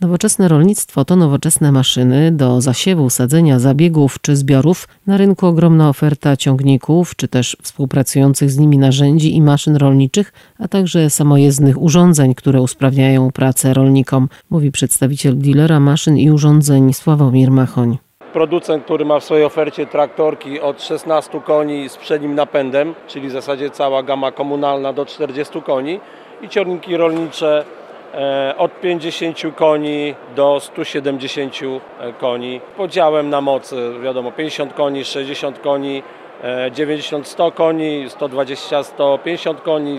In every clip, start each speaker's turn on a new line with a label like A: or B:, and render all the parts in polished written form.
A: Nowoczesne rolnictwo to nowoczesne maszyny do zasiewu, sadzenia, zabiegów czy zbiorów. Na rynku ogromna oferta ciągników, czy też współpracujących z nimi narzędzi i maszyn rolniczych, a także samojezdnych urządzeń, które usprawniają pracę rolnikom, mówi przedstawiciel dealera maszyn i urządzeń Sławomir Machoń.
B: Producent, który ma w swojej ofercie traktorki od 16 koni z przednim napędem, czyli w zasadzie cała gama komunalna do 40 koni i ciągniki rolnicze od 50 koni do 170 koni. Podziałem na mocy, wiadomo, 50 koni, 60 koni, 90-100 koni, 120-150 koni,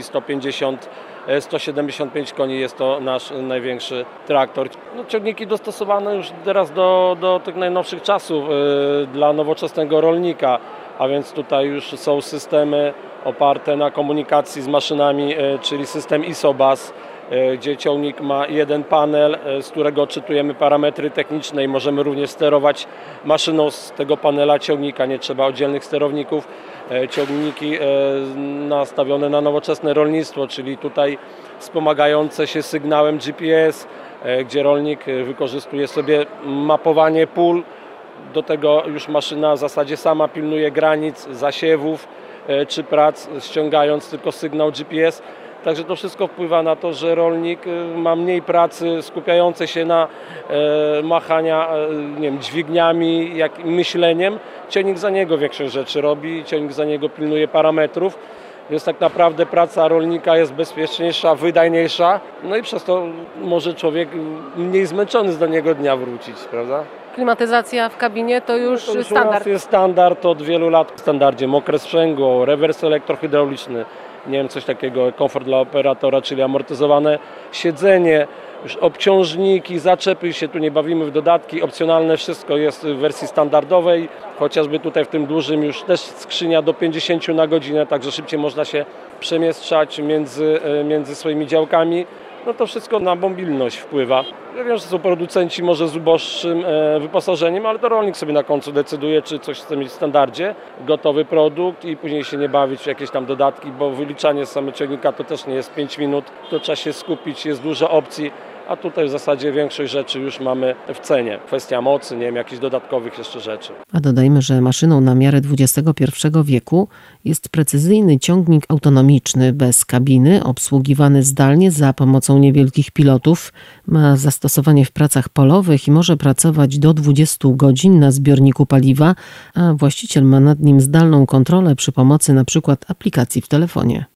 B: 150-175 koni jest to nasz największy traktor. Ciągniki dostosowane już teraz do tych najnowszych czasów dla nowoczesnego rolnika, a więc tutaj już są systemy oparte na komunikacji z maszynami, czyli system ISOBAS, gdzie ciągnik ma jeden panel, z którego odczytujemy parametry techniczne i możemy również sterować maszyną z tego panela ciągnika, nie trzeba oddzielnych sterowników. Ciągniki nastawione na nowoczesne rolnictwo, czyli tutaj wspomagające się sygnałem GPS, gdzie rolnik wykorzystuje sobie mapowanie pól. Do tego już maszyna w zasadzie sama pilnuje granic, zasiewów czy prac, ściągając tylko sygnał GPS. Także to wszystko wpływa na to, że rolnik ma mniej pracy skupiającej się na machania dźwigniami, jak myśleniem. Ciągnik za niego większość rzeczy robi, ciągnik za niego pilnuje parametrów. Więc tak naprawdę praca rolnika jest bezpieczniejsza, wydajniejsza, no i przez to może człowiek mniej zmęczony z danego dnia wrócić, prawda?
C: Klimatyzacja w kabinie to już standard.
B: To jest standard od wielu lat w standardzie. Mokre sprzęgło, rewers elektrohydrauliczny, nie wiem, coś takiego, komfort dla operatora, czyli amortyzowane siedzenie, już obciążniki, zaczepy, się tu nie bawimy w dodatki, opcjonalne wszystko jest w wersji standardowej, chociażby tutaj w tym dużym już też skrzynia do 50 na godzinę, także szybciej można się przemieszczać między swoimi działkami. No to wszystko na mobilność wpływa. Ja wiem, że są producenci może z uboższym wyposażeniem, ale to rolnik sobie na końcu decyduje, czy coś chce mieć w standardzie, gotowy produkt i później się nie bawić w jakieś tam dodatki, bo wyliczanie samego ciągnika to też nie jest 5 minut, to trzeba się skupić, jest dużo opcji, a tutaj w zasadzie większość rzeczy już mamy w cenie. Kwestia mocy, nie wiem, jakichś dodatkowych jeszcze rzeczy.
A: A dodajmy, że maszyną na miarę XXI wieku jest precyzyjny ciągnik autonomiczny bez kabiny, obsługiwany zdalnie za pomocą niewielkich pilotów. Ma zastosowanie w pracach polowych i może pracować do 20 godzin na zbiorniku paliwa, a właściciel ma nad nim zdalną kontrolę przy pomocy np. aplikacji w telefonie.